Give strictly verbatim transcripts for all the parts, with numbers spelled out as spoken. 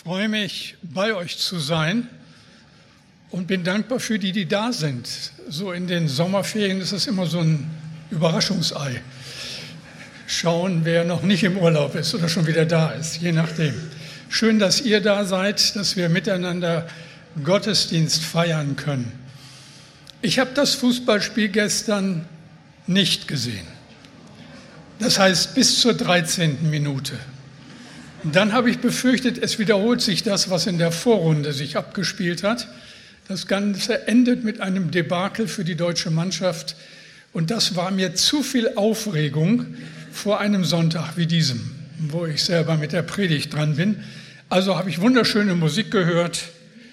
freue mich, bei euch zu sein und bin dankbar für die, die da sind. So in den Sommerferien ist es immer so ein Überraschungsei. Schauen, wer noch nicht im Urlaub ist oder schon wieder da ist, je nachdem. Schön, dass ihr da seid, dass wir miteinander Gottesdienst feiern können. Ich habe das Fußballspiel gestern nicht gesehen. Das heißt bis zur dreizehnten Minute. Dann habe ich befürchtet, es wiederholt sich das, was in der Vorrunde sich abgespielt hat. Das Ganze endet mit einem Debakel für die deutsche Mannschaft. Und das war mir zu viel Aufregung vor einem Sonntag wie diesem, wo ich selber mit der Predigt dran bin. Also habe ich wunderschöne Musik gehört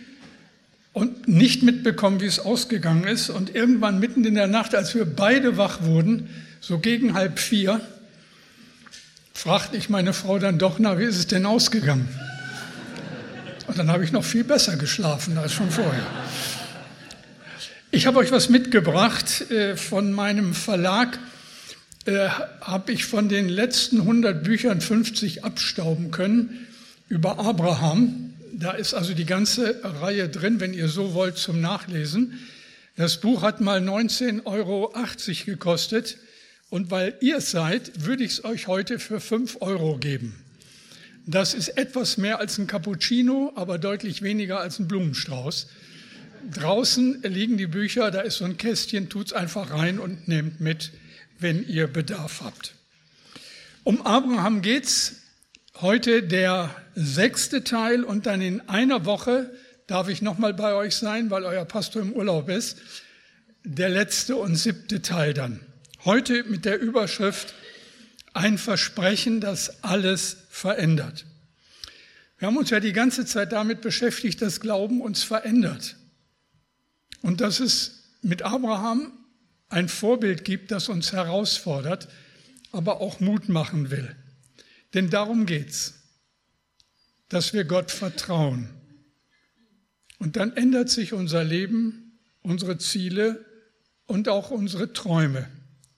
und nicht mitbekommen, wie es ausgegangen ist. Und irgendwann mitten in der Nacht, als wir beide wach wurden, so gegen halb vier, fragte ich meine Frau dann doch, na, wie ist es denn ausgegangen? Und dann habe ich noch viel besser geschlafen als schon vorher. Ich habe euch was mitgebracht äh, von meinem Verlag. Äh, habe ich von den letzten hundert Büchern fünfzig abstauben können über Abraham. Da ist also die ganze Reihe drin, wenn ihr so wollt, zum Nachlesen. Das Buch hat mal neunzehn Euro achtzig gekostet. Und weil ihr es seid, würde ich es euch heute für fünf Euro geben. Das ist etwas mehr als ein Cappuccino, aber deutlich weniger als ein Blumenstrauß. Draußen liegen die Bücher, da ist so ein Kästchen, tut's einfach rein und nehmt mit, wenn ihr Bedarf habt. Um Abraham geht's. Heute der sechste Teil und dann in einer Woche darf ich nochmal bei euch sein, weil euer Pastor im Urlaub ist. Der letzte und siebte Teil dann. Heute mit der Überschrift Ein Versprechen, das alles verändert. Wir haben uns ja die ganze Zeit damit beschäftigt, dass Glauben uns verändert. Und dass es mit Abraham ein Vorbild gibt, das uns herausfordert, aber auch Mut machen will. Denn darum geht's, dass wir Gott vertrauen. Und dann ändert sich unser Leben, unsere Ziele und auch unsere Träume.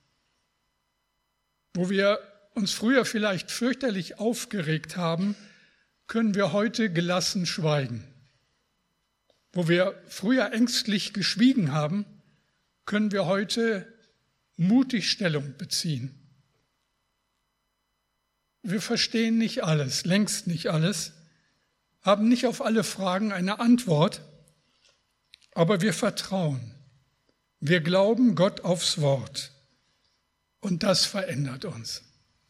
Wo wir uns früher vielleicht fürchterlich aufgeregt haben, können wir heute gelassen schweigen. Wo wir früher ängstlich geschwiegen haben, können wir heute mutig Stellung beziehen. Wir verstehen nicht alles, längst nicht alles, haben nicht auf alle Fragen eine Antwort, aber wir vertrauen. Wir glauben Gott aufs Wort. Und das verändert uns.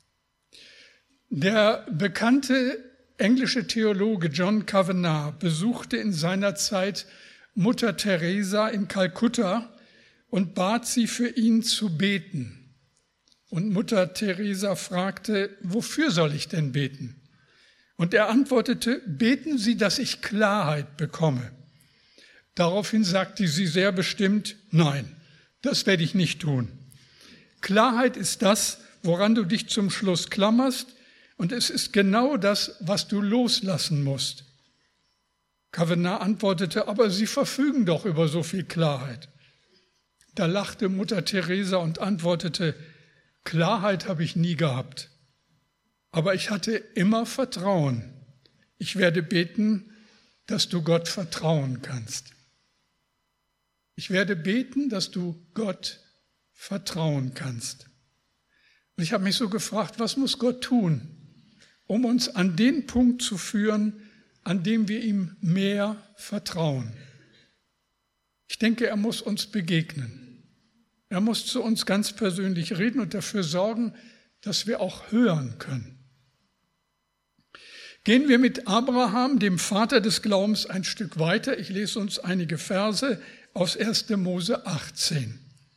Der bekannte englische Theologe John Kavanagh besuchte in seiner Zeit Mutter Teresa in Kalkutta und bat sie, für ihn zu beten. Und Mutter Teresa fragte, wofür soll ich denn beten? Und er antwortete, beten Sie, dass ich Klarheit bekomme. Daraufhin sagte sie sehr bestimmt, nein, das werde ich nicht tun. Klarheit ist das, woran du dich zum Schluss klammerst, und es ist genau das, was du loslassen musst. Kavanagh antwortete, aber Sie verfügen doch über so viel Klarheit. Da lachte Mutter Teresa und antwortete, Klarheit habe ich nie gehabt, aber ich hatte immer Vertrauen. Ich werde beten, dass du Gott vertrauen kannst. Ich werde beten, dass du Gott vertrauen kannst. Und ich habe mich so gefragt, was muss Gott tun, um uns an den Punkt zu führen, an dem wir ihm mehr vertrauen? Ich denke, er muss uns begegnen. Er muss zu uns ganz persönlich reden und dafür sorgen, dass wir auch hören können. Gehen wir mit Abraham, dem Vater des Glaubens, ein Stück weiter. Ich lese uns einige Verse aus erster Mose achtzehn.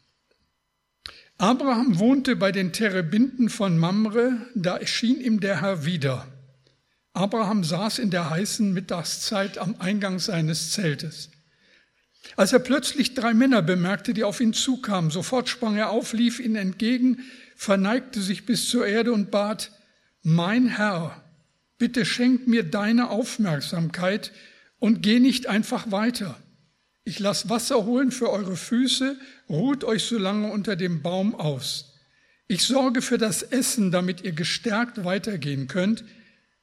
Abraham wohnte bei den Terebinden von Mamre, da erschien ihm der Herr wieder. Abraham saß in der heißen Mittagszeit am Eingang seines Zeltes. Als er plötzlich drei Männer bemerkte, die auf ihn zukamen, sofort sprang er auf, lief ihnen entgegen, verneigte sich bis zur Erde und bat, mein Herr, bitte schenk mir deine Aufmerksamkeit und geh nicht einfach weiter. Ich lasse Wasser holen für eure Füße, ruht euch so lange unter dem Baum aus. Ich sorge für das Essen, damit ihr gestärkt weitergehen könnt.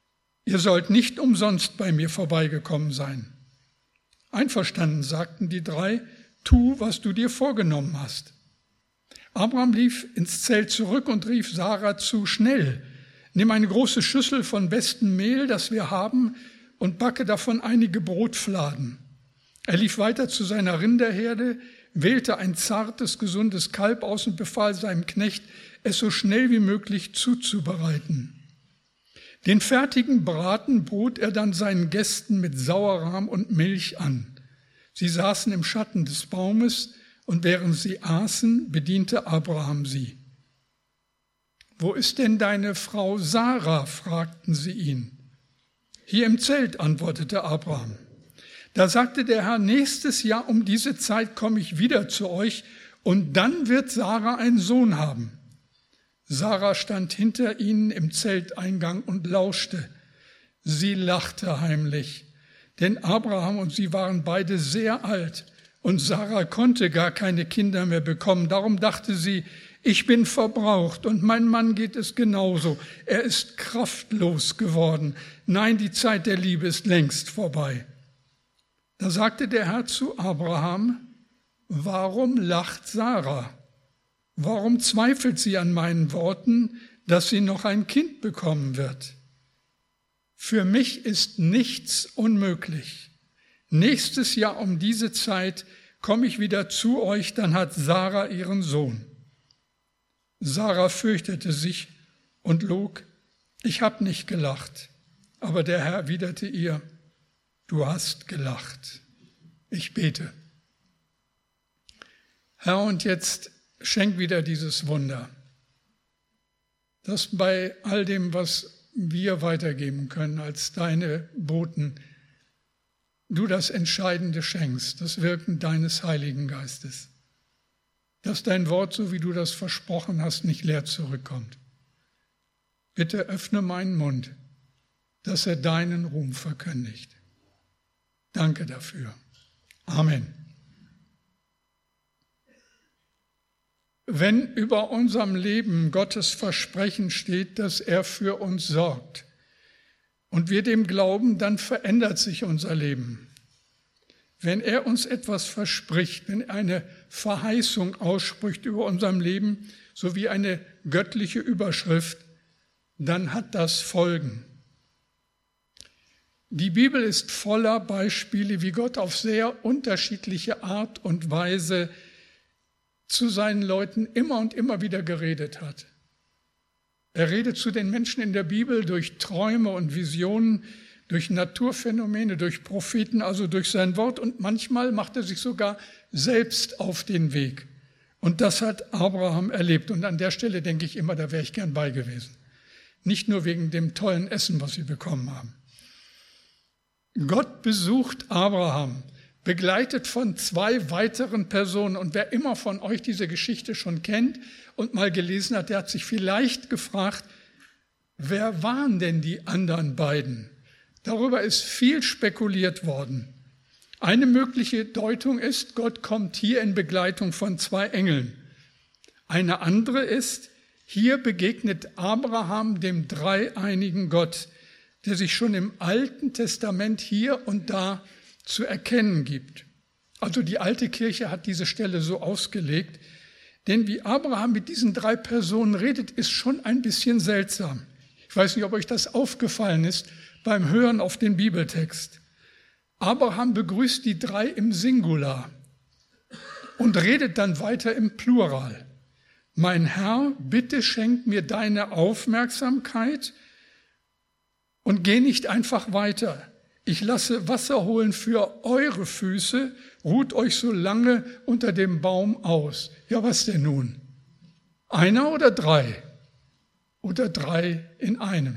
Ihr sollt nicht umsonst bei mir vorbeigekommen sein. Einverstanden, sagten die drei, tu, was du dir vorgenommen hast. Abraham lief ins Zelt zurück und rief Sarah zu, schnell, nimm eine große Schüssel von bestem Mehl, das wir haben, und backe davon einige Brotfladen. Er lief weiter zu seiner Rinderherde, wählte ein zartes, gesundes Kalb aus und befahl seinem Knecht, es so schnell wie möglich zuzubereiten. Den fertigen Braten bot er dann seinen Gästen mit Sauerrahm und Milch an. Sie saßen im Schatten des Baumes, und während sie aßen, bediente Abraham sie. »Wo ist denn deine Frau Sarah?« fragten sie ihn. »Hier im Zelt«, antwortete Abraham. Da sagte der Herr, nächstes Jahr um diese Zeit komme ich wieder zu euch, und dann wird Sarah einen Sohn haben. Sarah stand hinter ihnen im Zelteingang und lauschte. Sie lachte heimlich, denn Abraham und sie waren beide sehr alt, und Sarah konnte gar keine Kinder mehr bekommen. Darum dachte sie, ich bin verbraucht und mein Mann geht es genauso. Er ist kraftlos geworden. Nein, die Zeit der Liebe ist längst vorbei. Da sagte der Herr zu Abraham, warum lacht Sarah? Warum zweifelt sie an meinen Worten, dass sie noch ein Kind bekommen wird? Für mich ist nichts unmöglich. Nächstes Jahr um diese Zeit komme ich wieder zu euch, dann hat Sarah ihren Sohn. Sarah fürchtete sich und log, ich habe nicht gelacht. Aber der Herr erwiderte ihr, du hast gelacht. Ich bete. Herr, und jetzt schenk wieder dieses Wunder, dass bei all dem, was wir weitergeben können als deine Boten, du das Entscheidende schenkst, das Wirken deines Heiligen Geistes, dass dein Wort, so wie du das versprochen hast, nicht leer zurückkommt. Bitte öffne meinen Mund, dass er deinen Ruhm verkündigt. Danke dafür. Amen. Wenn über unserem Leben Gottes Versprechen steht, dass er für uns sorgt und wir dem glauben, dann verändert sich unser Leben. Wenn er uns etwas verspricht, wenn er eine Verheißung ausspricht über unserem Leben, sowie eine göttliche Überschrift, dann hat das Folgen. Die Bibel ist voller Beispiele, wie Gott auf sehr unterschiedliche Art und Weise zu seinen Leuten immer und immer wieder geredet hat. Er redet zu den Menschen in der Bibel durch Träume und Visionen, durch Naturphänomene, durch Propheten, also durch sein Wort, und manchmal macht er sich sogar selbst auf den Weg. Und das hat Abraham erlebt. Und an der Stelle denke ich immer, da wäre ich gern bei gewesen. Nicht nur wegen dem tollen Essen, was sie bekommen haben. Gott besucht Abraham, begleitet von zwei weiteren Personen. Und wer immer von euch diese Geschichte schon kennt und mal gelesen hat, der hat sich vielleicht gefragt, wer waren denn die anderen beiden? Darüber ist viel spekuliert worden. Eine mögliche Deutung ist, Gott kommt hier in Begleitung von zwei Engeln. Eine andere ist, hier begegnet Abraham dem dreieinigen Gott, der sich schon im Alten Testament hier und da zu erkennen gibt. Also die alte Kirche hat diese Stelle so ausgelegt, denn wie Abraham mit diesen drei Personen redet, ist schon ein bisschen seltsam. Ich weiß nicht, ob euch das aufgefallen ist beim Hören auf den Bibeltext. Abraham begrüßt die drei im Singular und redet dann weiter im Plural. Mein Herr, bitte schenk mir deine Aufmerksamkeit und geh nicht einfach weiter. Ich lasse Wasser holen für eure Füße, ruht euch so lange unter dem Baum aus. Ja, was denn nun? Einer oder drei? Oder drei in einem?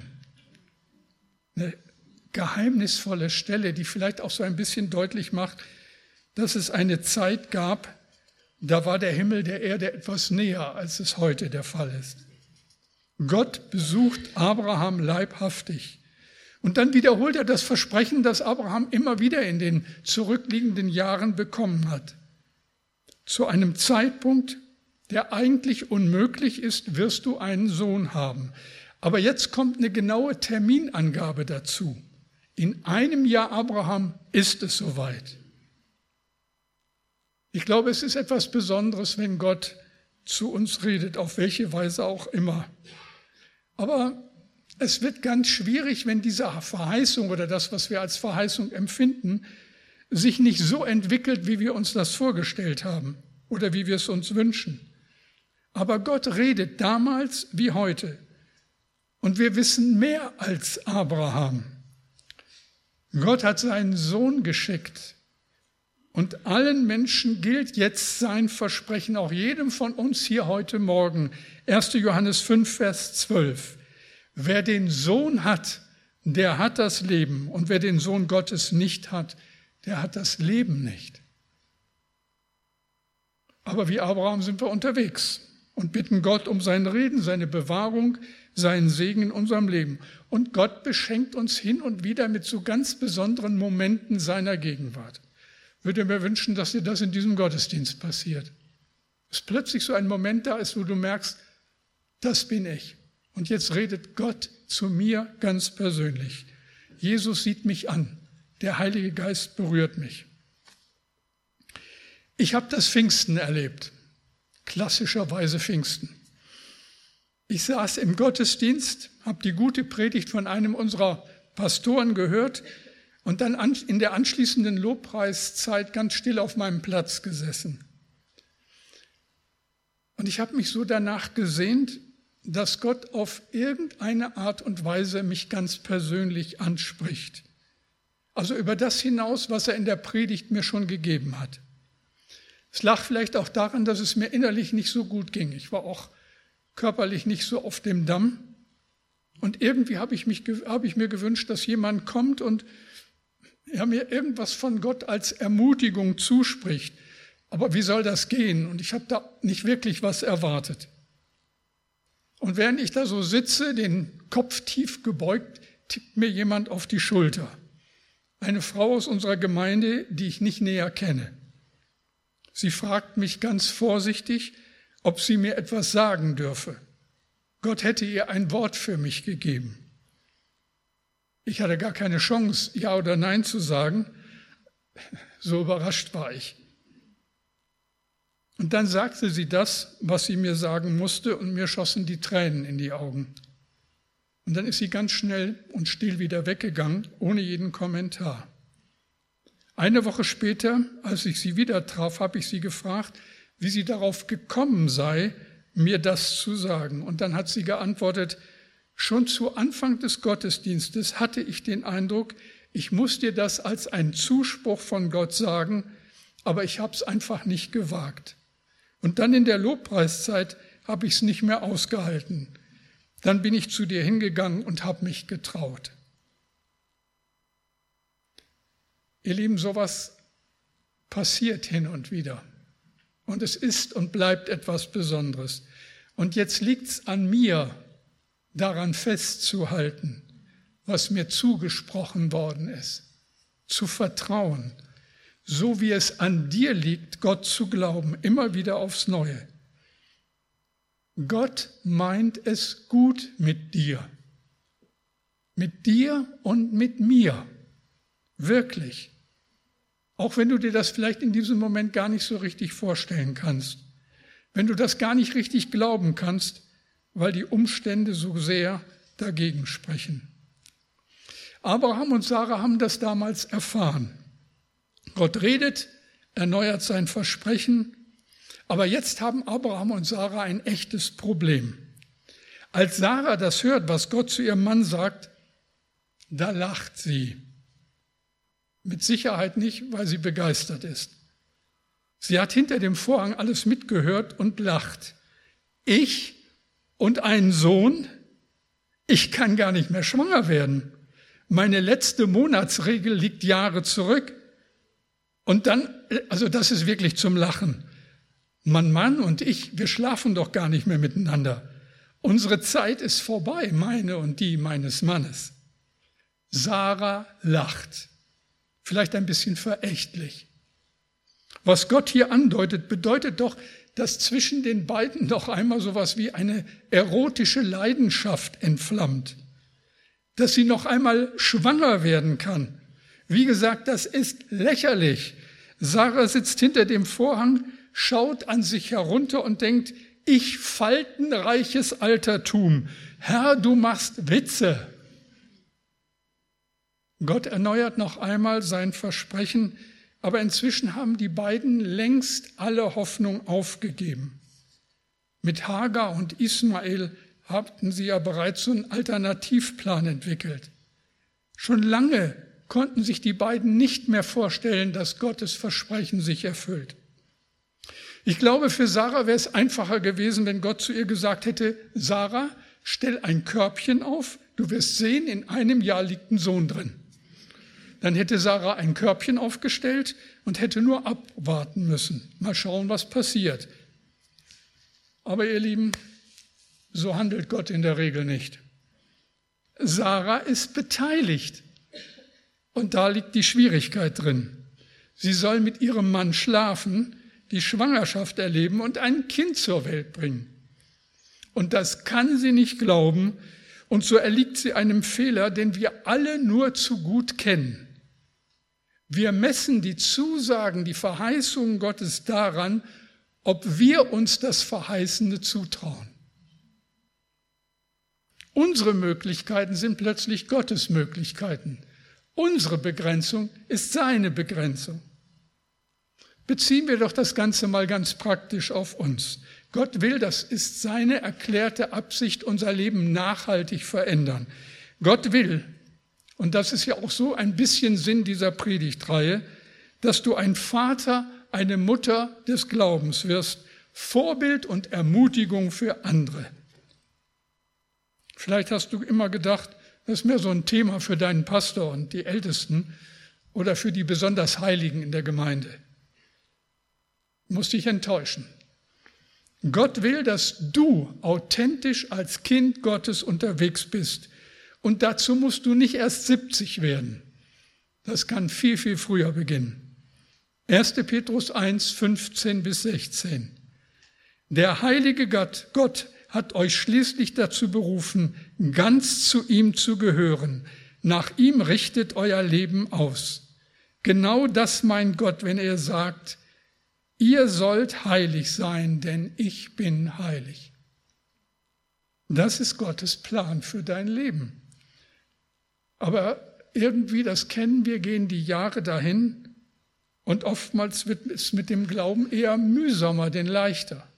Eine geheimnisvolle Stelle, die vielleicht auch so ein bisschen deutlich macht, dass es eine Zeit gab, da war der Himmel der Erde etwas näher, als es heute der Fall ist. Gott besucht Abraham leibhaftig. Und dann wiederholt er das Versprechen, das Abraham immer wieder in den zurückliegenden Jahren bekommen hat. Zu einem Zeitpunkt, der eigentlich unmöglich ist, wirst du einen Sohn haben. Aber jetzt kommt eine genaue Terminangabe dazu. In einem Jahr, Abraham, ist es soweit. Ich glaube, es ist etwas Besonderes, wenn Gott zu uns redet, auf welche Weise auch immer. Aber es wird ganz schwierig, wenn diese Verheißung oder das, was wir als Verheißung empfinden, sich nicht so entwickelt, wie wir uns das vorgestellt haben oder wie wir es uns wünschen. Aber Gott redet damals wie heute. Und wir wissen mehr als Abraham. Gott hat seinen Sohn geschickt. Und allen Menschen gilt jetzt sein Versprechen, auch jedem von uns hier heute Morgen. erster Johannes fünf, Vers zwölf. Wer den Sohn hat, der hat das Leben. Und wer den Sohn Gottes nicht hat, der hat das Leben nicht. Aber wie Abraham sind wir unterwegs und bitten Gott um sein Reden, seine Bewahrung, seinen Segen in unserem Leben. Und Gott beschenkt uns hin und wieder mit so ganz besonderen Momenten seiner Gegenwart. Ich würde mir wünschen, dass dir das in diesem Gottesdienst passiert. Dass plötzlich so ein Moment da ist, wo du merkst, das bin ich. Und jetzt redet Gott zu mir ganz persönlich. Jesus sieht mich an. Der Heilige Geist berührt mich. Ich habe das Pfingsten erlebt. Klassischerweise Pfingsten. Ich saß im Gottesdienst, habe die gute Predigt von einem unserer Pastoren gehört und dann in der anschließenden Lobpreiszeit ganz still auf meinem Platz gesessen. Und ich habe mich so danach gesehnt, dass Gott auf irgendeine Art und Weise mich ganz persönlich anspricht. Also über das hinaus, was er in der Predigt mir schon gegeben hat. Es lag vielleicht auch daran, dass es mir innerlich nicht so gut ging. Ich war auch körperlich nicht so auf dem Damm. Und irgendwie habe ich, mich, habe ich mir gewünscht, dass jemand kommt und ja, mir irgendwas von Gott als Ermutigung zuspricht. Aber wie soll das gehen? Und ich habe da nicht wirklich was erwartet. Und während ich da so sitze, den Kopf tief gebeugt, tippt mir jemand auf die Schulter. Eine Frau aus unserer Gemeinde, die ich nicht näher kenne. Sie fragt mich ganz vorsichtig, ob sie mir etwas sagen dürfe. Gott hätte ihr ein Wort für mich gegeben. Ich hatte gar keine Chance, Ja oder Nein zu sagen. So überrascht war ich. Und dann sagte sie das, was sie mir sagen musste, und mir schossen die Tränen in die Augen. Und dann ist sie ganz schnell und still wieder weggegangen, ohne jeden Kommentar. Eine Woche später, als ich sie wieder traf, habe ich sie gefragt, wie sie darauf gekommen sei, mir das zu sagen. Und dann hat sie geantwortet, schon zu Anfang des Gottesdienstes hatte ich den Eindruck, ich muss dir das als einen Zuspruch von Gott sagen, aber ich habe es einfach nicht gewagt. Und dann in der Lobpreiszeit habe ich es nicht mehr ausgehalten. Dann bin ich zu dir hingegangen und habe mich getraut. Ihr Lieben, sowas passiert hin und wieder. Und es ist und bleibt etwas Besonderes. Und jetzt liegt es an mir, daran festzuhalten, was mir zugesprochen worden ist, zu vertrauen, so wie es an dir liegt, Gott zu glauben, immer wieder aufs Neue. Gott meint es gut mit dir, mit dir und mit mir, wirklich. Auch wenn du dir das vielleicht in diesem Moment gar nicht so richtig vorstellen kannst, wenn du das gar nicht richtig glauben kannst, weil die Umstände so sehr dagegen sprechen. Abraham und Sarah haben das damals erfahren. Gott redet, erneuert sein Versprechen, aber jetzt haben Abraham und Sarah ein echtes Problem. Als Sarah das hört, was Gott zu ihrem Mann sagt, da lacht sie. Mit Sicherheit nicht, weil sie begeistert ist. Sie hat hinter dem Vorhang alles mitgehört und lacht. Ich und einen Sohn? Ich kann gar nicht mehr schwanger werden. Meine letzte Monatsregel liegt Jahre zurück. Und dann, also das ist wirklich zum Lachen. Mein Mann und ich, wir schlafen doch gar nicht mehr miteinander. Unsere Zeit ist vorbei, meine und die meines Mannes. Sarah lacht. Vielleicht ein bisschen verächtlich. Was Gott hier andeutet, bedeutet doch, dass zwischen den beiden noch einmal sowas wie eine erotische Leidenschaft entflammt, dass sie noch einmal schwanger werden kann. Wie gesagt, das ist lächerlich. Sarah sitzt hinter dem Vorhang, schaut an sich herunter und denkt, ich faltenreiches Altertum, Herr, du machst Witze. Gott erneuert noch einmal sein Versprechen, aber inzwischen haben die beiden längst alle Hoffnung aufgegeben. Mit Hagar und Ismael hatten sie ja bereits so einen Alternativplan entwickelt. Schon lange konnten sich die beiden nicht mehr vorstellen, dass Gottes Versprechen sich erfüllt. Ich glaube, für Sarah wäre es einfacher gewesen, wenn Gott zu ihr gesagt hätte, Sarah, stell ein Körbchen auf, du wirst sehen, in einem Jahr liegt ein Sohn drin. Dann hätte Sarah ein Körbchen aufgestellt und hätte nur abwarten müssen. Mal schauen, was passiert. Aber ihr Lieben, so handelt Gott in der Regel nicht. Sarah ist beteiligt. Und da liegt die Schwierigkeit drin. Sie soll mit ihrem Mann schlafen, die Schwangerschaft erleben und ein Kind zur Welt bringen. Und das kann sie nicht glauben. Und so erliegt sie einem Fehler, den wir alle nur zu gut kennen. Wir messen die Zusagen, die Verheißungen Gottes daran, ob wir uns das Verheißene zutrauen. Unsere Möglichkeiten sind plötzlich Gottes Möglichkeiten. Unsere Begrenzung ist seine Begrenzung. Beziehen wir doch das Ganze mal ganz praktisch auf uns. Gott will, das ist seine erklärte Absicht, unser Leben nachhaltig verändern. Gott will, und das ist ja auch so ein bisschen Sinn dieser Predigtreihe, dass du ein Vater, eine Mutter des Glaubens wirst, Vorbild und Ermutigung für andere. Vielleicht hast du immer gedacht, das ist mehr so ein Thema für deinen Pastor und die Ältesten oder für die besonders Heiligen in der Gemeinde. Muss dich enttäuschen. Gott will, dass du authentisch als Kind Gottes unterwegs bist. Und dazu musst du nicht erst siebzig werden. Das kann viel, viel früher beginnen. erster Petrus eins, fünfzehn bis sechzehn. Der heilige Gott, Gott hat euch schließlich dazu berufen, ganz zu ihm zu gehören. Nach ihm richtet euer Leben aus. Genau das meint Gott, wenn er sagt, ihr sollt heilig sein, denn ich bin heilig. Das ist Gottes Plan für dein Leben. Aber irgendwie, das kennen wir, gehen die Jahre dahin und oftmals wird es mit dem Glauben eher mühsamer, denn leichter.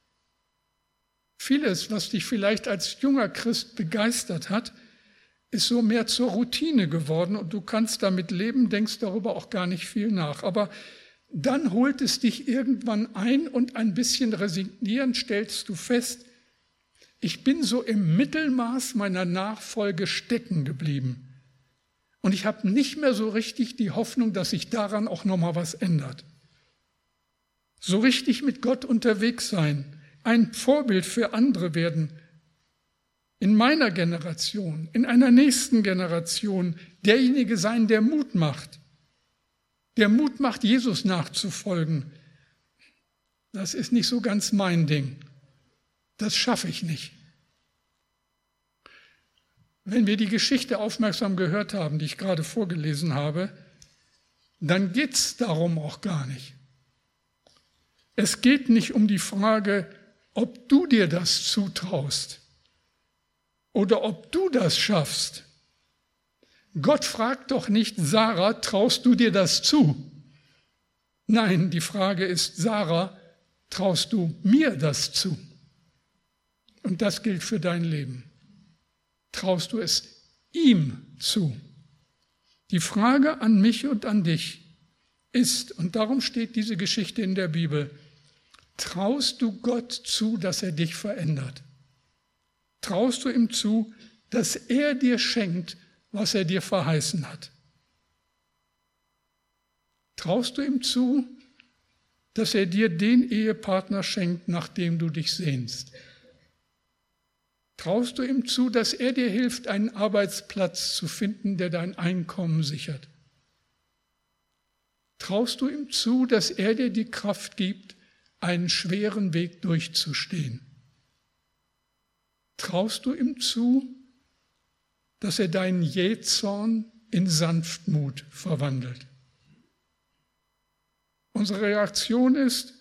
Vieles, was dich vielleicht als junger Christ begeistert hat, ist so mehr zur Routine geworden und du kannst damit leben, denkst darüber auch gar nicht viel nach. Aber dann holt es dich irgendwann ein und ein bisschen resignierend stellst du fest, ich bin so im Mittelmaß meiner Nachfolge stecken geblieben. Und ich habe nicht mehr so richtig die Hoffnung, dass sich daran auch nochmal was ändert. So richtig mit Gott unterwegs sein, ein Vorbild für andere werden, in meiner Generation, in einer nächsten Generation, derjenige sein, der Mut macht, der Mut macht, Jesus nachzufolgen. Das ist nicht so ganz mein Ding. Das schaffe ich nicht. Wenn wir die Geschichte aufmerksam gehört haben, die ich gerade vorgelesen habe, dann geht es darum auch gar nicht. Es geht nicht um die Frage, ob du dir das zutraust oder ob du das schaffst. Gott fragt doch nicht, Sarah, traust du dir das zu? Nein, die Frage ist, Sarah, traust du mir das zu? Und das gilt für dein Leben. Traust du es ihm zu? Die Frage an mich und an dich ist, und darum steht diese Geschichte in der Bibel, traust du Gott zu, dass er dich verändert? Traust du ihm zu, dass er dir schenkt, was er dir verheißen hat? Traust du ihm zu, dass er dir den Ehepartner schenkt, nach dem du dich sehnst? Traust du ihm zu, dass er dir hilft, einen Arbeitsplatz zu finden, der dein Einkommen sichert? Traust du ihm zu, dass er dir die Kraft gibt, einen schweren Weg durchzustehen? Traust du ihm zu, dass er deinen Jähzorn in Sanftmut verwandelt? Unsere Reaktion ist,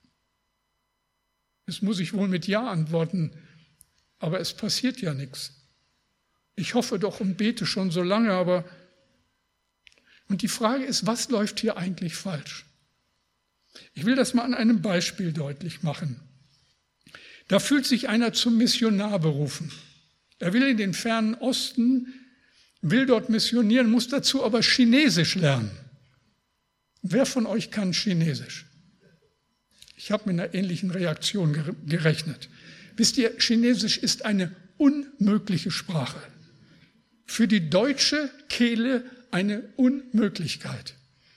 es muss ich wohl mit Ja antworten, aber es passiert ja nichts. Ich hoffe doch und bete schon so lange, aber... Und die Frage ist, was läuft hier eigentlich falsch? Ich will das mal an einem Beispiel deutlich machen. Da fühlt sich einer zum Missionar berufen. Er will in den fernen Osten, will dort missionieren, muss dazu aber Chinesisch lernen. Wer von euch kann Chinesisch? Ich habe mit einer ähnlichen Reaktion gerechnet. Wisst ihr, Chinesisch ist eine unmögliche Sprache. Für die deutsche Kehle eine Unmöglichkeit.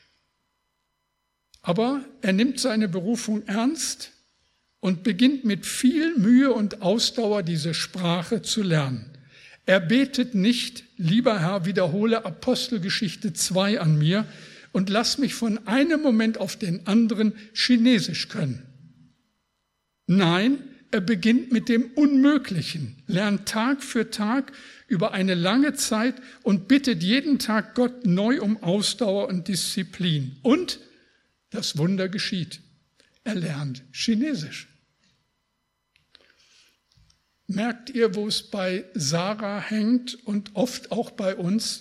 Aber er nimmt seine Berufung ernst und beginnt mit viel Mühe und Ausdauer diese Sprache zu lernen. Er betet nicht, lieber Herr, wiederhole Apostelgeschichte zwei an mir und lass mich von einem Moment auf den anderen Chinesisch können. Nein, er beginnt mit dem Unmöglichen, lernt Tag für Tag über eine lange Zeit und bittet jeden Tag Gott neu um Ausdauer und Disziplin. Und das Wunder geschieht. Er lernt Chinesisch. Merkt ihr, wo es bei Sarah hängt und oft auch bei uns?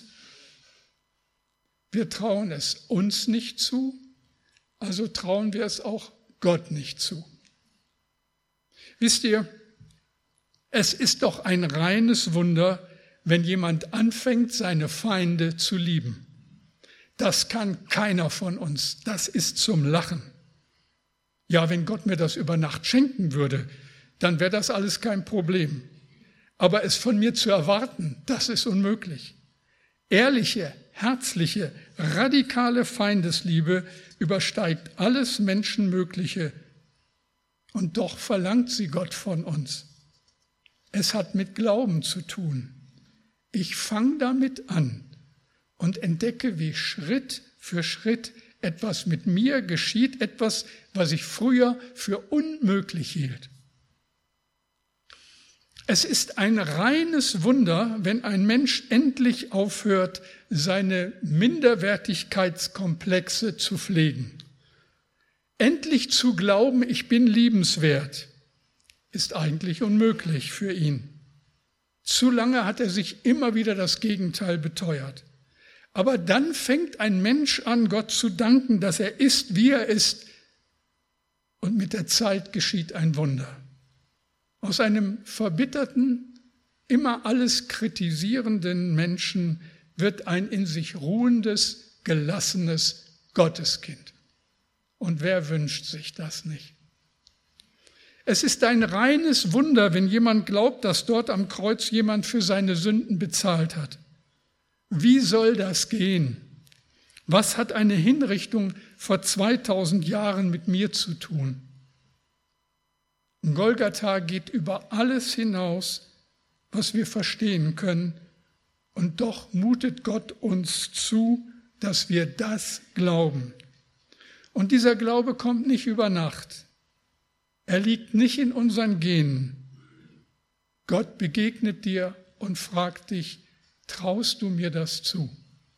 Wir trauen es uns nicht zu, also trauen wir es auch Gott nicht zu. Wisst ihr, es ist doch ein reines Wunder, wenn jemand anfängt, seine Feinde zu lieben. Das kann keiner von uns, das ist zum Lachen. Ja, wenn Gott mir das über Nacht schenken würde, dann wäre das alles kein Problem. Aber es von mir zu erwarten, das ist unmöglich. Ehrliche, herzliche, radikale Feindesliebe übersteigt alles Menschenmögliche. Und doch verlangt sie Gott von uns. Es hat mit Glauben zu tun. Ich fange damit an und entdecke, wie Schritt für Schritt etwas mit mir geschieht, etwas, was ich früher für unmöglich hielt. Es ist ein reines Wunder, wenn ein Mensch endlich aufhört, seine Minderwertigkeitskomplexe zu pflegen. Endlich zu glauben, ich bin liebenswert, ist eigentlich unmöglich für ihn. Zu lange hat er sich immer wieder das Gegenteil beteuert. Aber dann fängt ein Mensch an, Gott zu danken, dass er ist, wie er ist. Und mit der Zeit geschieht ein Wunder. Aus einem verbitterten, immer alles kritisierenden Menschen wird ein in sich ruhendes, gelassenes Gotteskind. Und wer wünscht sich das nicht? Es ist ein reines Wunder, wenn jemand glaubt, dass dort am Kreuz jemand für seine Sünden bezahlt hat. Wie soll das gehen? Was hat eine Hinrichtung vor zweitausend Jahren mit mir zu tun? Golgatha geht über alles hinaus, was wir verstehen können, und doch mutet Gott uns zu, dass wir das glauben. Und dieser Glaube kommt nicht über Nacht. Er liegt nicht in unseren Genen. Gott begegnet dir und fragt dich, traust du mir das zu?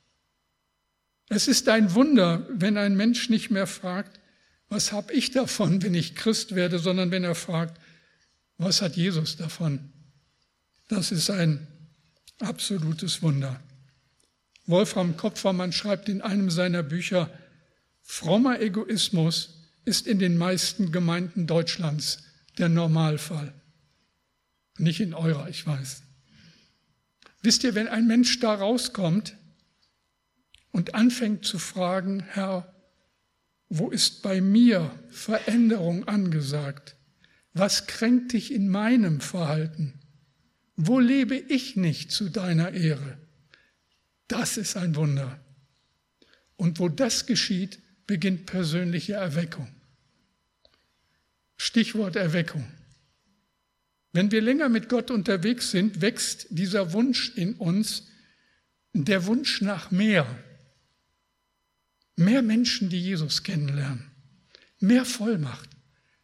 Es ist ein Wunder, wenn ein Mensch nicht mehr fragt, was habe ich davon, wenn ich Christ werde, sondern wenn er fragt, was hat Jesus davon? Das ist ein absolutes Wunder. Wolfram Kopfermann schreibt in einem seiner Bücher, frommer Egoismus ist in den meisten Gemeinden Deutschlands der Normalfall. Nicht in eurer, ich weiß. Wisst ihr, wenn ein Mensch da rauskommt und anfängt zu fragen, Herr, wo ist bei mir Veränderung angesagt? Was kränkt dich in meinem Verhalten? Wo lebe ich nicht zu deiner Ehre? Das ist ein Wunder. Und wo das geschieht, beginnt persönliche Erweckung. Stichwort Erweckung. Wenn wir länger mit Gott unterwegs sind, wächst dieser Wunsch in uns, der Wunsch nach mehr. Mehr Menschen, die Jesus kennenlernen. Mehr Vollmacht.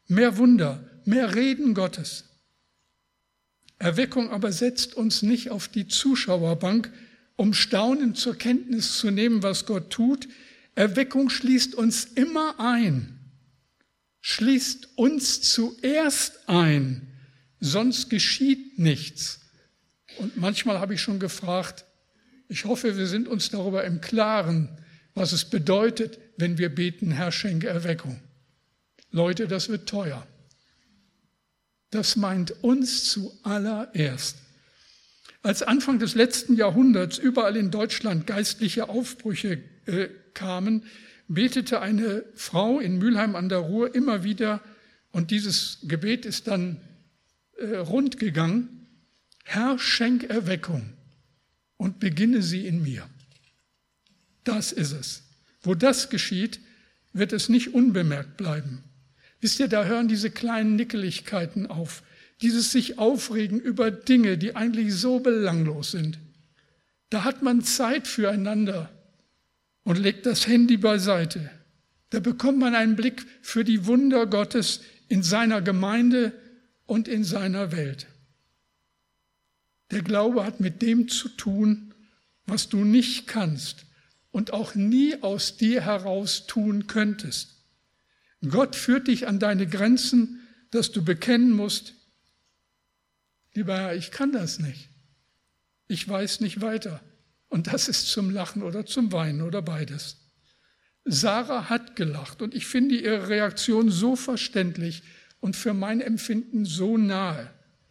mehr Wunder, mehr Reden Gottes. Erweckung aber setzt uns nicht auf die Zuschauerbank, um staunend zur Kenntnis zu nehmen, was Gott tut. Erweckung schließt uns immer ein, schließt uns zuerst ein, sonst geschieht nichts. Und manchmal habe ich schon gefragt, ich hoffe, wir sind uns darüber im Klaren, was es bedeutet, wenn wir beten, Herr, schenke Erweckung. Leute, das wird teuer. Das meint uns zuallererst. Als Anfang des letzten Jahrhunderts überall in Deutschland geistliche Aufbrüche äh, kamen, betete eine Frau in Mülheim an der Ruhr immer wieder, und dieses Gebet ist dann äh, rund gegangen: Herr, schenk Erweckung und beginne sie in mir. Das ist es. Wo das geschieht, wird es nicht unbemerkt bleiben. Wisst ihr, da hören diese kleinen Nickeligkeiten auf, dieses sich aufregen über Dinge, die eigentlich so belanglos sind. Da hat man Zeit füreinander und legt das Handy beiseite. Da bekommt man einen Blick für die Wunder Gottes in seiner Gemeinde und in seiner Welt. Der Glaube hat mit dem zu tun, was du nicht kannst und auch nie aus dir heraus tun könntest. Gott führt dich an deine Grenzen, dass du bekennen musst: Lieber Herr, ich kann das nicht. Ich weiß nicht weiter. Und das ist zum Lachen oder zum Weinen oder beides. Sarah hat gelacht, und ich finde ihre Reaktion so verständlich und für mein Empfinden so nahe.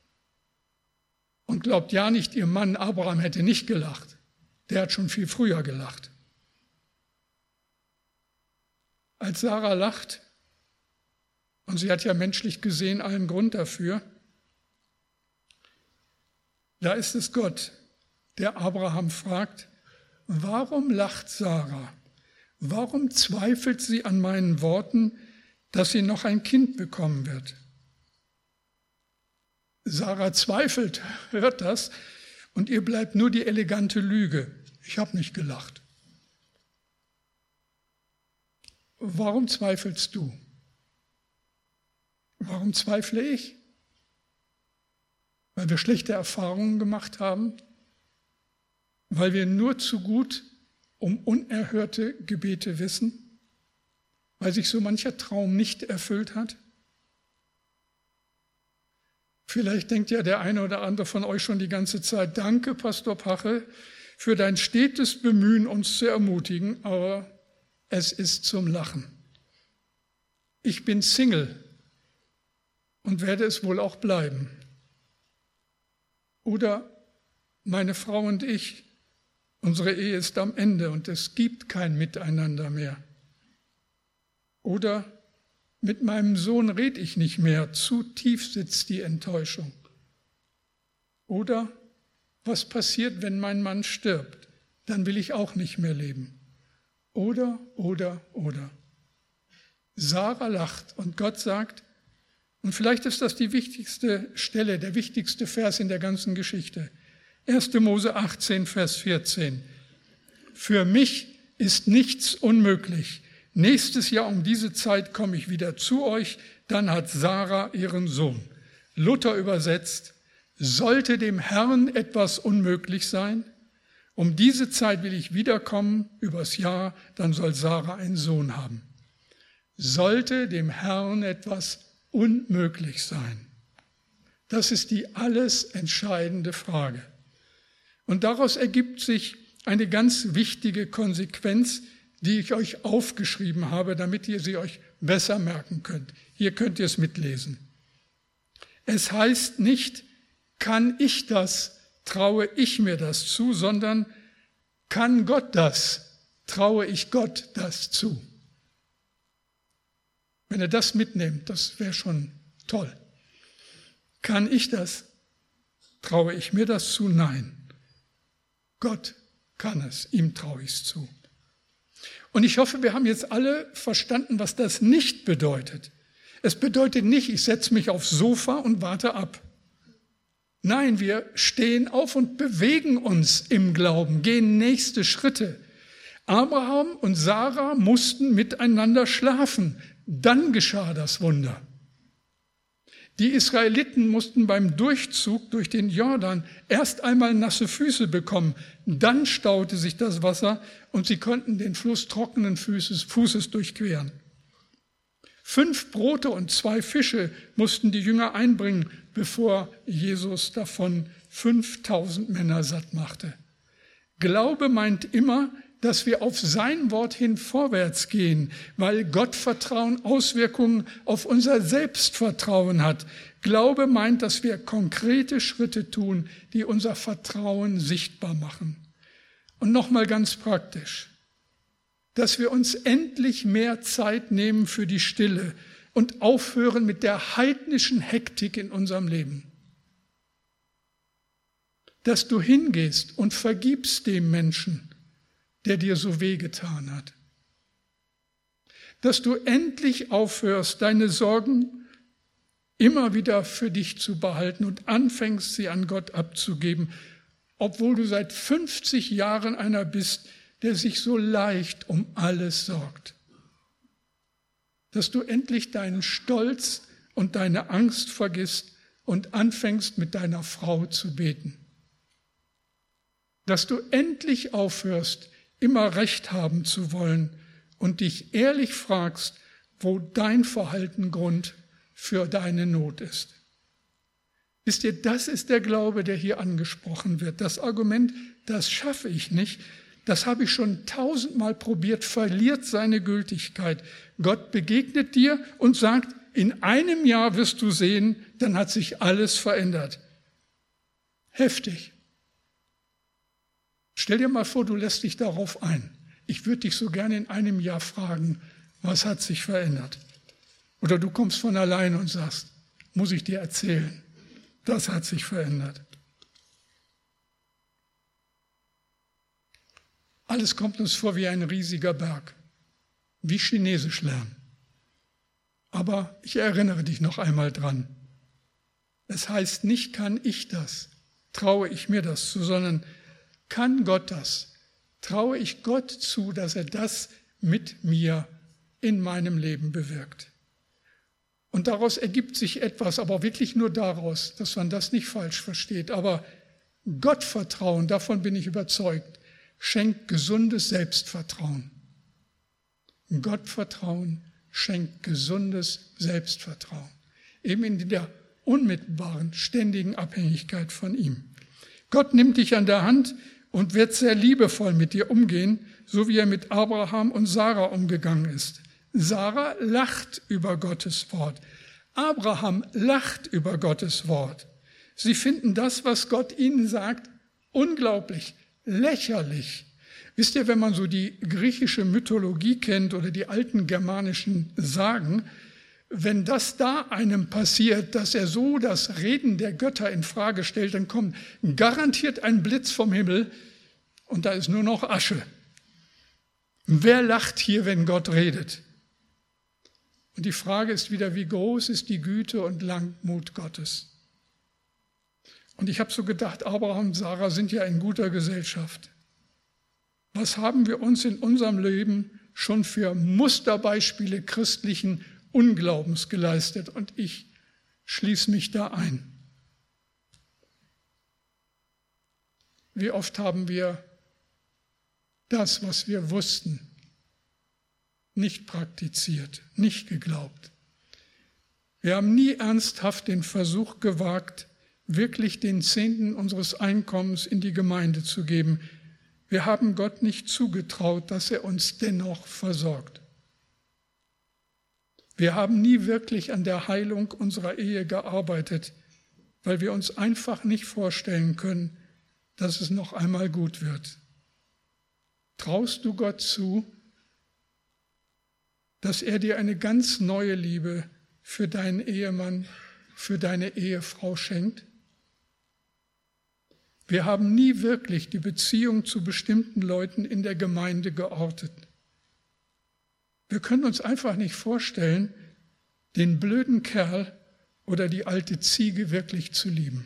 Und glaubt ja nicht, ihr Mann Abraham hätte nicht gelacht. Der hat schon viel früher gelacht. Als Sarah lacht, und sie hat ja menschlich gesehen allen Grund dafür, da ist es Gott, der Abraham fragt: Warum lacht Sarah? Warum zweifelt sie an meinen Worten, dass sie noch ein Kind bekommen wird? Sarah zweifelt, hört das, und ihr bleibt nur die elegante Lüge: Ich habe nicht gelacht. Warum zweifelst du? Warum zweifle ich? Weil wir schlechte Erfahrungen gemacht haben? Weil wir nur zu gut um unerhörte Gebete wissen? Weil sich so mancher Traum nicht erfüllt hat? Vielleicht denkt ja der eine oder andere von euch schon die ganze Zeit: Danke, Pastor Pache, für dein stetes Bemühen, uns zu ermutigen, aber es ist zum Lachen. Ich bin Single und werde es wohl auch bleiben. Oder meine Frau und ich, unsere Ehe ist am Ende und es gibt kein Miteinander mehr. Oder mit meinem Sohn rede ich nicht mehr, zu tief sitzt die Enttäuschung. Oder was passiert, wenn mein Mann stirbt? Dann will ich auch nicht mehr leben. Oder, oder, oder. Sarah lacht und Gott sagt, und vielleicht ist das die wichtigste Stelle, der wichtigste Vers in der ganzen Geschichte. erster Mose achtzehn, Vers vierzehn. Für mich ist nichts unmöglich. Nächstes Jahr um diese Zeit komme ich wieder zu euch, dann hat Sarah ihren Sohn. Luther übersetzt: Sollte dem Herrn etwas unmöglich sein? Um diese Zeit will ich wiederkommen, übers Jahr, dann soll Sarah einen Sohn haben. Sollte dem Herrn etwas unmöglich sein? Das ist die alles entscheidende Frage. Und daraus ergibt sich eine ganz wichtige Konsequenz, die ich euch aufgeschrieben habe, damit ihr sie euch besser merken könnt. Hier könnt ihr es mitlesen. Es heißt nicht, kann ich das, traue ich mir das zu, sondern kann Gott das, traue ich Gott das zu. Wenn ihr das mitnehmt, das wäre schon toll. Kann ich das, traue ich mir das zu? Nein. Gott kann es, ihm traue ich es zu. Und ich hoffe, wir haben jetzt alle verstanden, was das nicht bedeutet. Es bedeutet nicht, ich setze mich aufs Sofa und warte ab. Nein, wir stehen auf und bewegen uns im Glauben, gehen nächste Schritte. Abraham und Sarah mussten miteinander schlafen. Dann geschah das Wunder. Die Israeliten mussten beim Durchzug durch den Jordan erst einmal nasse Füße bekommen, dann staute sich das Wasser und sie konnten den Fluss trockenen Fußes, Fußes durchqueren. Fünf Brote und zwei Fische mussten die Jünger einbringen, bevor Jesus davon fünftausend Männer satt machte. Glaube meint immer, dass wir auf sein Wort hin vorwärts gehen, weil Gottvertrauen Auswirkungen auf unser Selbstvertrauen hat. Glaube meint, dass wir konkrete Schritte tun, die unser Vertrauen sichtbar machen. Und nochmal ganz praktisch, dass wir uns endlich mehr Zeit nehmen für die Stille und aufhören mit der heidnischen Hektik in unserem Leben. Dass du hingehst und vergibst dem Menschen, der dir so wehgetan hat. Dass du endlich aufhörst, deine Sorgen immer wieder für dich zu behalten und anfängst, sie an Gott abzugeben, obwohl du seit fünfzig Jahren einer bist, der sich so leicht um alles sorgt. Dass du endlich deinen Stolz und deine Angst vergisst und anfängst, mit deiner Frau zu beten. Dass du endlich aufhörst, immer Recht haben zu wollen und dich ehrlich fragst, wo dein Verhalten Grund für deine Not ist. Wisst ihr, das ist der Glaube, der hier angesprochen wird. Das Argument, das schaffe ich nicht, das habe ich schon tausendmal probiert, verliert seine Gültigkeit. Gott begegnet dir und sagt, in einem Jahr wirst du sehen, dann hat sich alles verändert. Heftig. Stell dir mal vor, du lässt dich darauf ein. Ich würde dich so gerne in einem Jahr fragen, was hat sich verändert? Oder du kommst von alleine und sagst, muss ich dir erzählen, das hat sich verändert. Alles kommt uns vor wie ein riesiger Berg, wie Chinesisch lernen. Aber ich erinnere dich noch einmal dran. Es heißt nicht, kann ich das, traue ich mir das zu, sondern kann Gott das? Traue ich Gott zu, dass er das mit mir in meinem Leben bewirkt? Und daraus ergibt sich etwas, aber wirklich nur daraus, dass man das nicht falsch versteht. Aber Gottvertrauen, davon bin ich überzeugt, schenkt gesundes Selbstvertrauen. Gottvertrauen schenkt gesundes Selbstvertrauen. Eben in der unmittelbaren, ständigen Abhängigkeit von ihm. Gott nimmt dich an der Hand und wird sehr liebevoll mit dir umgehen, so wie er mit Abraham und Sarah umgegangen ist. Sarah lacht über Gottes Wort. Abraham lacht über Gottes Wort. Sie finden das, was Gott ihnen sagt, unglaublich, lächerlich. Wisst ihr, wenn man so die griechische Mythologie kennt oder die alten germanischen Sagen, wenn das da einem passiert, dass er so das Reden der Götter in Frage stellt, dann kommt garantiert ein Blitz vom Himmel und da ist nur noch Asche. Wer lacht hier, wenn Gott redet? Und die Frage ist wieder, wie groß ist die Güte und Langmut Gottes? Und ich habe so gedacht, Abraham und Sarah sind ja in guter Gesellschaft. Was haben wir uns in unserem Leben schon für Musterbeispiele christlichen Unglaubens geleistet? Und ich schließe mich da ein. Wie oft haben wir das, was wir wussten, nicht praktiziert, nicht geglaubt. Wir haben nie ernsthaft den Versuch gewagt, wirklich den Zehnten unseres Einkommens in die Gemeinde zu geben. Wir haben Gott nicht zugetraut, dass er uns dennoch versorgt. Wir haben nie wirklich an der Heilung unserer Ehe gearbeitet, weil wir uns einfach nicht vorstellen können, dass es noch einmal gut wird. Traust du Gott zu, dass er dir eine ganz neue Liebe für deinen Ehemann, für deine Ehefrau schenkt? Wir haben nie wirklich die Beziehung zu bestimmten Leuten in der Gemeinde geortet. Wir können uns einfach nicht vorstellen, den blöden Kerl oder die alte Ziege wirklich zu lieben.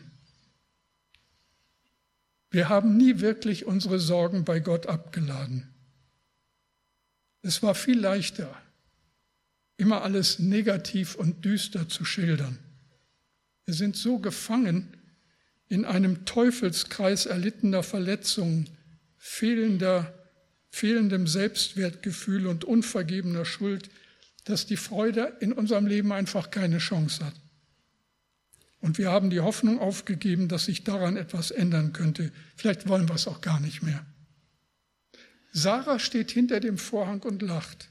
Wir haben nie wirklich unsere Sorgen bei Gott abgeladen. Es war viel leichter, immer alles negativ und düster zu schildern. Wir sind so gefangen in einem Teufelskreis erlittener Verletzungen, fehlender, fehlendem Selbstwertgefühl und unvergebener Schuld, dass die Freude in unserem Leben einfach keine Chance hat. Und wir haben die Hoffnung aufgegeben, dass sich daran etwas ändern könnte. Vielleicht wollen wir es auch gar nicht mehr. Sarah steht hinter dem Vorhang und lacht.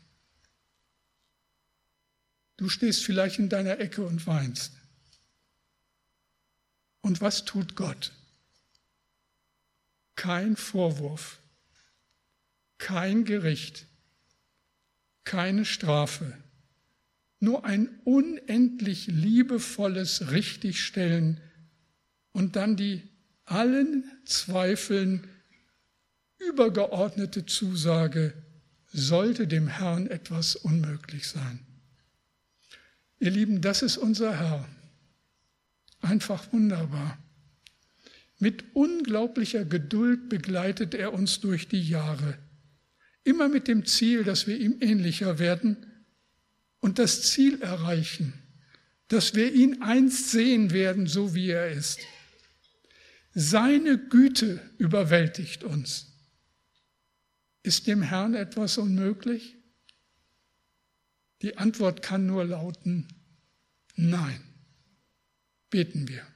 Du stehst vielleicht in deiner Ecke und weinst. Und was tut Gott? Kein Vorwurf, kein Gericht, keine Strafe, nur ein unendlich liebevolles Richtigstellen und dann die allen Zweifeln übergeordnete Zusage, sollte dem Herrn etwas unmöglich sein. Ihr Lieben, das ist unser Herr. Einfach wunderbar. Mit unglaublicher Geduld begleitet er uns durch die Jahre. Immer mit dem Ziel, dass wir ihm ähnlicher werden und das Ziel erreichen, dass wir ihn einst sehen werden, so wie er ist. Seine Güte überwältigt uns. Ist dem Herrn etwas unmöglich? Die Antwort kann nur lauten, nein. Beten wir.